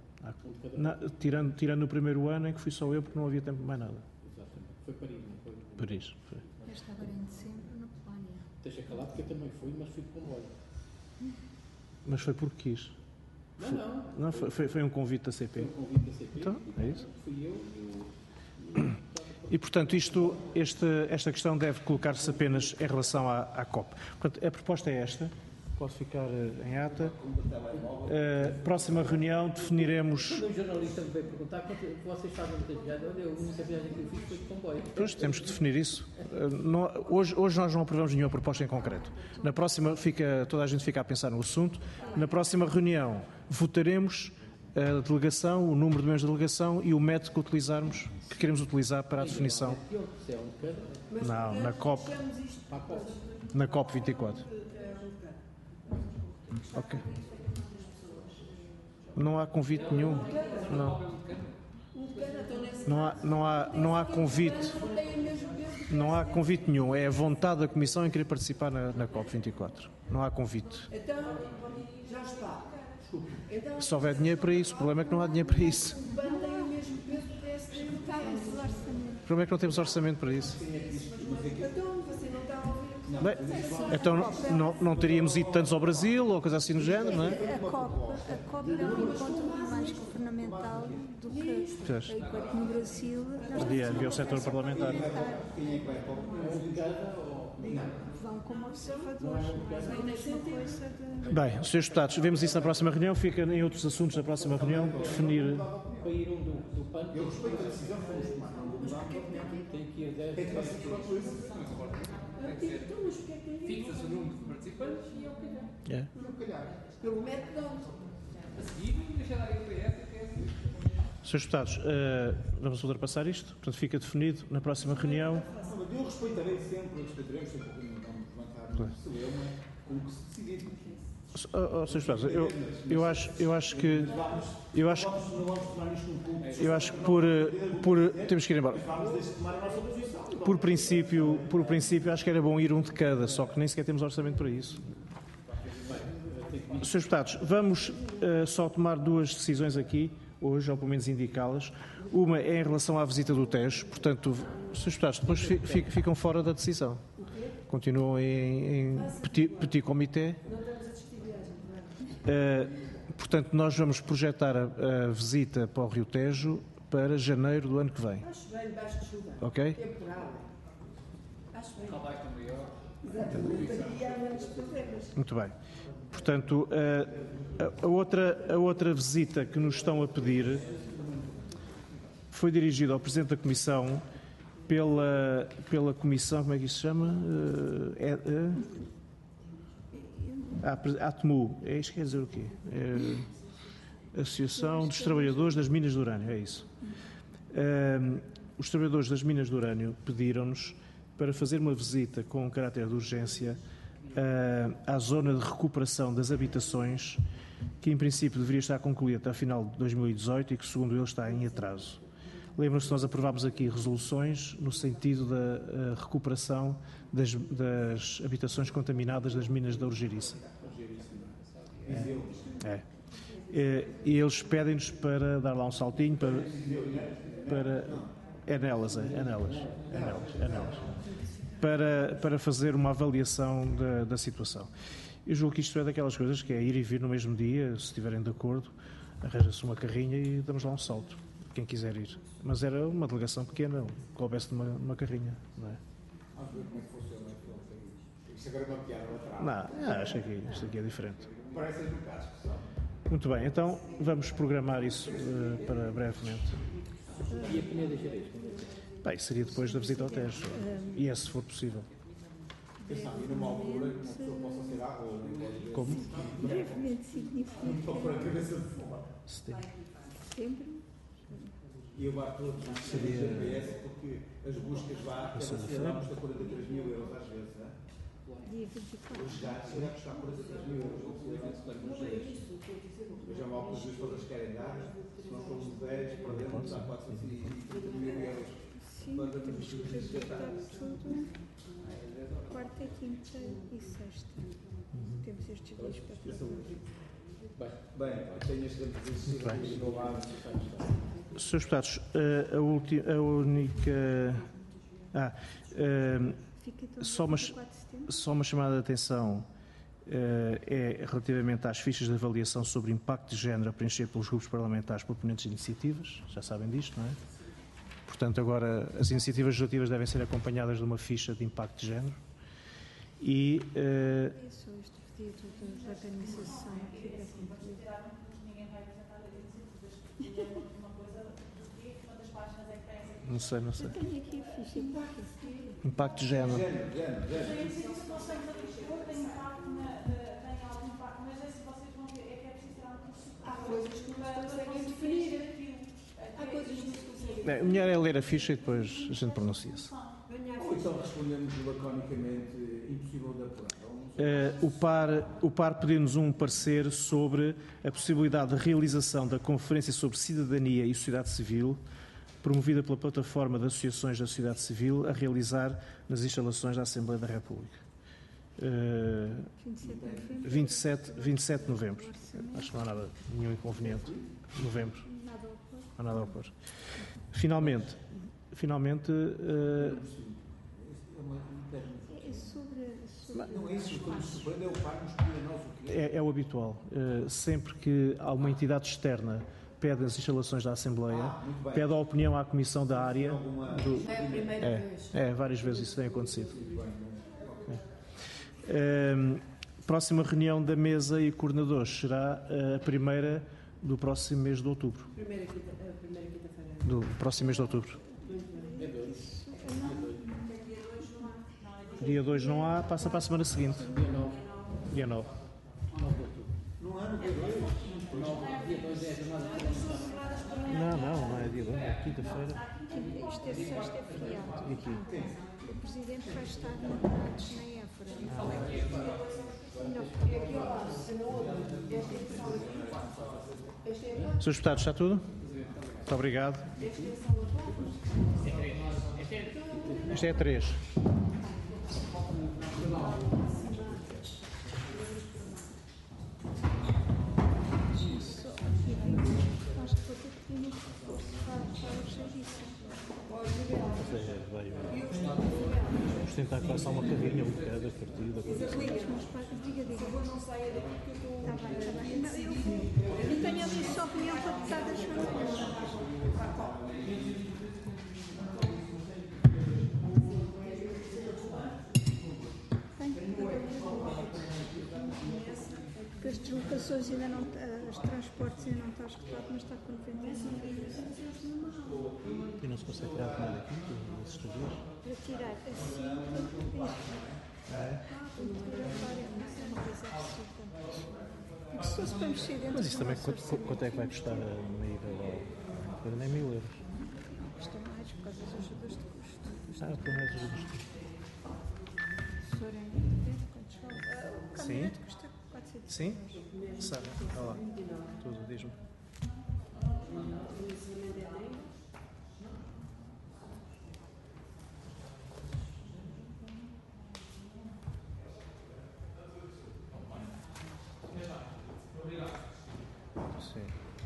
Tirando o primeiro ano em que fui só eu, porque não havia tempo de mais nada. Exatamente. Foi Paris, não foi? Paris, foi. Esta agora em dezembro, na Polónia. Deixa calar, porque eu também fui, mas fui de comboio. Mas foi porque quis. Não, foi um convite da CP. Foi um convite da CP. Então, é isso. Fui eu. E, portanto, esta questão deve colocar-se apenas em relação à COP. Portanto, a proposta é esta. Pode ficar em ata. Próxima reunião definiremos... Quando o jornalista me veio perguntar, vocês fazem muitas viagens? Olha, a única viagem que eu fiz foi de comboio. Pois, temos que definir isso. Hoje nós não aprovamos nenhuma proposta em concreto. Na próxima, toda a gente fica a pensar no assunto. Na próxima reunião votaremos a delegação, o número de membros da delegação e o método que queremos utilizar para a definição. Não, na COP. Na COP 24. Ok. Não há convite nenhum. Não há convite. Não há convite nenhum, é a vontade da Comissão em querer participar na COP24. Não há convite. Então, já está. Então, Se houver dinheiro para isso, o problema é que não há dinheiro para isso. o PAN tem o mesmo peso do PSD no país. O problema é que não temos orçamento para isso. Então, você não está a ouvir o que está. Bem, então não teríamos ido tantos ao Brasil ou coisa assim do género, não é? A COP é um encontro mais governamental do que Pois. enquanto no Brasil nós Havia o setor parlamentar. vão como observadores. Não é a mesma coisa de... Bem, Srs. Deputados, vemos isso na próxima reunião. Fica em outros assuntos na próxima reunião. Definir. Para ir do PAN, eu respeito a decisão que vamos tomar. Tem que ir 10. Fixa-se o número de participantes e é o que é. Pelo método. A seguir, deixa dar aí o PS e o PS. Srs. Deputados, vamos ultrapassar isto. Portanto, fica definido na próxima reunião. Eu respeitaremos sempre o que levantar como que se decidir. Srs. Deputados, eu acho que temos que ir embora. Por princípio, acho que era bom ir um de cada, só que nem sequer temos orçamento para isso. Srs. Deputados, vamos só tomar duas decisões aqui, hoje, ou pelo menos indicá-las. Uma é em relação à visita do Tejo, portanto, Srs. Deputados, depois ficam fora da decisão. Continuam em petit comité. Portanto, nós vamos projetar a visita para o Rio Tejo para janeiro do ano que vem. Acho bem, debaixo de chuva. Ok? Temporal. Acho bem. Caldaste maior. Exatamente. E há menos problemas. Muito bem. Portanto, a outra visita que nos estão a pedir foi dirigida ao Presidente da Comissão pela Comissão, como é que isso se chama? ATMU. Isto quer dizer o quê? Associação dos Trabalhadores das Minas de Urânio, é isso. Os trabalhadores das Minas de Urânio pediram-nos para fazer uma visita com caráter de urgência à zona de recuperação das habitações, que em princípio deveria estar concluída até a final de 2018 e que, segundo eles, está em atraso. Lembram-se que nós aprovámos aqui resoluções no sentido da recuperação das habitações contaminadas das minas da Urgeriça. E eles pedem-nos para dar lá um saltinho é nelas. Para fazer uma avaliação da situação. Eu julgo que isto é daquelas coisas que é ir e vir no mesmo dia, se estiverem de acordo, arranja-se uma carrinha e damos lá um salto, quem quiser ir. Mas era uma delegação pequena, que houvesse numa carrinha, não é? Vamos ver como é que funciona. Isto agora é uma piada lateral. Não, acho que isto aqui é diferente. Parece no casco só. Muito bem, então vamos programar isso para brevemente. E a primeira deixa isto. Bem, seria depois da visita ao Tejo, e é se for possível. Quem sabe, numa altura, uma pessoa possa ser água ou nem pode ver. Como? Brevemente significa Só por a cabeça de fora. Setembro. sempre. E eu bato todos na GPS porque as buscas lá, cada cidadão custa 43 mil euros às vezes, não é? Dia 24. Os gastos já custar 43 mil euros, não se leva eu já mal que as duas pessoas querem dar, se nós formos 10, perdemos a 430 mil euros. Sim, temos que respeitar tudo. Quarta, quinta e sexta. Temos estes dias para trabalhar. Bem, tenho este tempo de do lado. Srs. Deputados, a única... Fica então Só 24 de setembro. Só uma chamada de atenção é relativamente às fichas de avaliação sobre impacto de género a preencher pelos grupos parlamentares proponentes de iniciativas. Já sabem disto, não é? Portanto, agora as iniciativas legislativas devem ser acompanhadas de uma ficha de impacto de género. E É só este pedido da organização que é cumprido. Ninguém vai apresentar a iniciativas. Uma coisa do que quantas páginas é que tem? não sei. Eu tenho aqui a ficha de Impacto de género. Tem impacto, tem algum impacto, mas é se vocês vão ver, é que é preciso tirar um curso. Há coisas que não se conseguem definir. Há coisas que não se conseguem. O melhor é ler a ficha e depois a gente pronuncia-se. Ou então respondemos laconicamente impossível de apurar. O PAR pediu-nos um parecer sobre a possibilidade de realização da Conferência sobre Cidadania e Sociedade Civil promovida pela plataforma de associações da sociedade civil, a realizar nas instalações da Assembleia da República. 27 de novembro. Acho que não há nada, nenhum inconveniente. Novembro. Não há nada a opor. Finalmente, Não é isso que nos surpreende, é o pai nos pedir a nós o que é o habitual. Sempre que alguma entidade externa pede as instalações da Assembleia, pede a opinião à Comissão da área. É a primeira vez. Várias vezes isso tem acontecido. Próxima reunião da mesa e coordenadores será a primeira do próximo mês de outubro. Primeira quinta-feira. Do próximo mês de outubro. Dia 2 não há, passa para a semana seguinte. Dia 9. não há no dia 2. Dia 2 é a jornada. Não é dia 2, é quinta-feira. Isto é sexta, é feriado. E aqui? O Presidente vai estar na Prados, na Évora. Senhores deputados, está tudo? Muito obrigado. Este é 3. Acho que vou ter que ir no reforço para o serviço. Vamos tentar passar uma carrinha, um bocado a partida. Por favor, não saia daqui porque eu estou. Está bem. Não, eu tenho ali só opinião para deputar das porque as deslocações ainda não, os transportes ainda não está escutado, mas está com 99. E não se consegue tirar a comida aqui, dos estudiosos? Para tirar assim, para poder. Mas é uma coisa absurda. Porque se fosse para mexer dentro. Mas isso também, quanto é que vai custar uma ida lá? Nem 1000 euros. Custa mais por causa das ajudas de custo. Por mais ajudas de custo. Se forem dentro, quando chegar. O caminhonete custa 400 Sim? euros. Sabe? Olha lá. Tudo, diz-me. Sim.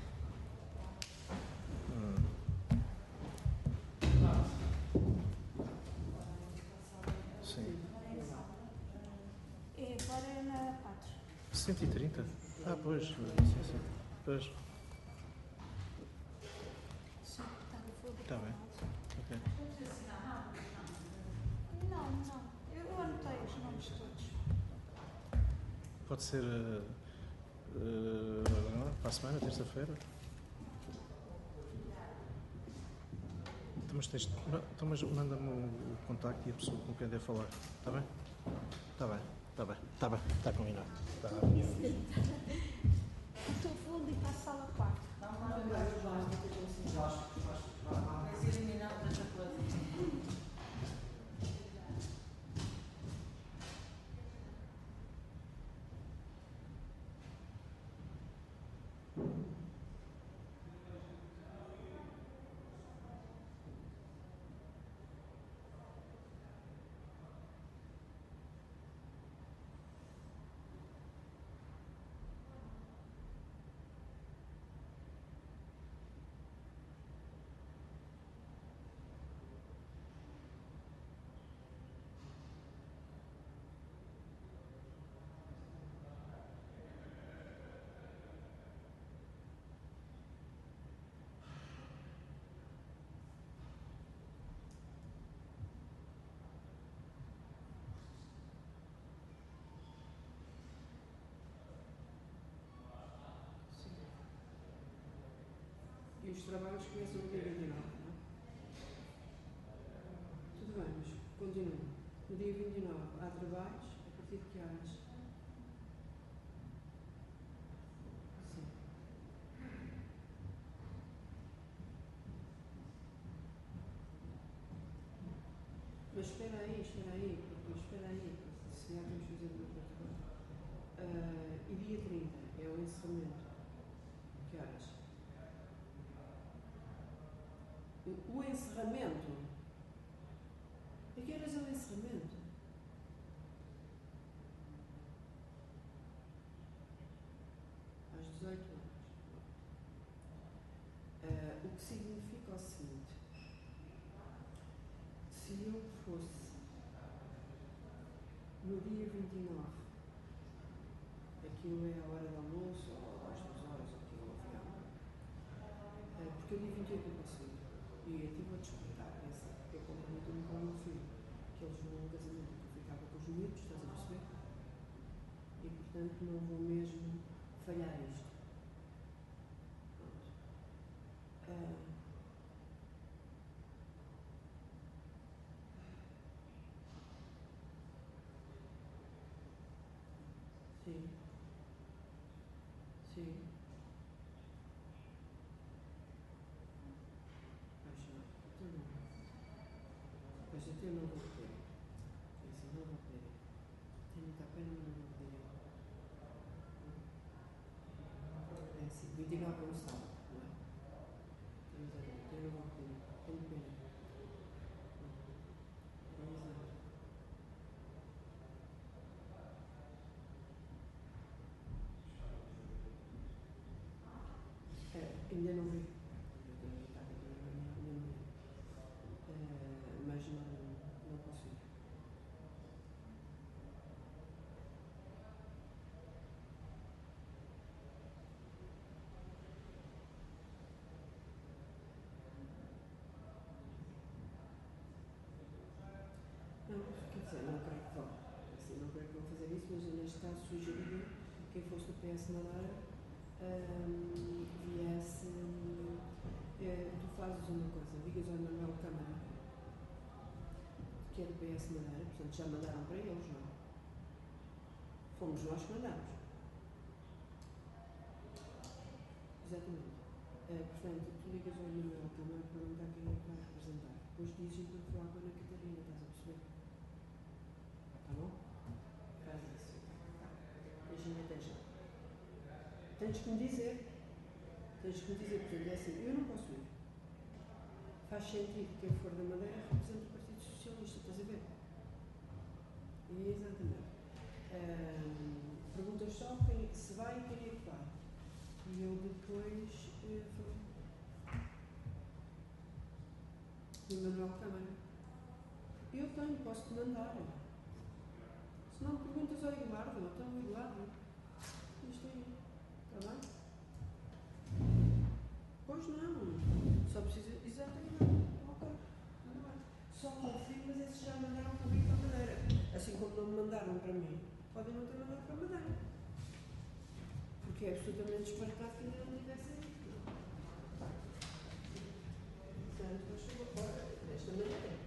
Sim. É agora na 4. 130? Pois. Sim. Pois. Sim, Está bem. Ok. Não. Eu anotei os nomes todos. Pode ser para a semana, terça-feira? Mas manda-me o contacto e a pessoa com quem deve falar. Está bem? Está bem. Está combinado. Está combinado. Estou fundo e para a sala 4. Vai ser eliminado dessa coisa. E os trabalhos começam no dia 29, não é? Tudo bem, mas continua. No dia 29 há trabalhos, a partir de que horas? Sim. Mas espera aí, se calhar temos que fazer uma outra coisa. E dia 30 é o encerramento. Que horas? O encerramento. A que horas é o encerramento? Às 18 horas. O que significa o seguinte: se eu fosse no dia 29, aquilo é a hora do almoço, ou às 2 horas, ou aquilo ao final, porque o dia 28 não posso ir. E eu tive a te explicar, eu comprometi-me com o meu filho, que eles vão a um casamento que eu ficava com os miúdos, estás a perceber? E portanto não vou mesmo falhar isto. Pronto. Sim. Sim. Mas eu não vou poder. Assim, não vou poder. Tenho muita pena, mas não vou poder. É assim, 29 é um sábado, não é? Exatamente, eu não vou poder. Tenho pena. Ainda não vi. Mas não posso ir. Não, quer dizer, não creio que vão. Assim, não creio que vão fazer isso, mas neste caso sugeriria que quem fosse do PS Madeira viesse. Tu fazes uma coisa, ligas ao Manuel Câmara, que é do PS Madeira, portanto já mandaram para eles, não? Fomos nós que mandámos. Exatamente. Portanto, tu ligas ao Manuel Câmara para perguntar quem é que vai representar. Depois dizes que eu falar com a Ana Catarina, estás a perceber? Tá bom? Faz isso. Beijinho, até já. Tens que me dizer. Portanto, é assim, eu não posso ir. Faz sentido que quem for da Madeira represente o Partido Socialista, estás a ver? Exatamente. Perguntas só se vai e quem é que vai. E eu depois falo. E o Manuel Câmara. Eu tenho, posso-te mandar. Se não perguntas ao Eduardo, então o Eduardo. Isto aí. Está bem? Pois não. Só precisa. Exatamente. Ok. Só confirmas é se já mandaram para mim para a Madeira. Assim como não me mandaram para mim, podem não ter mandado para a Madeira. Porque é absolutamente disparatado que ainda não tivesse aí. Portanto, faz favor, desta maneira.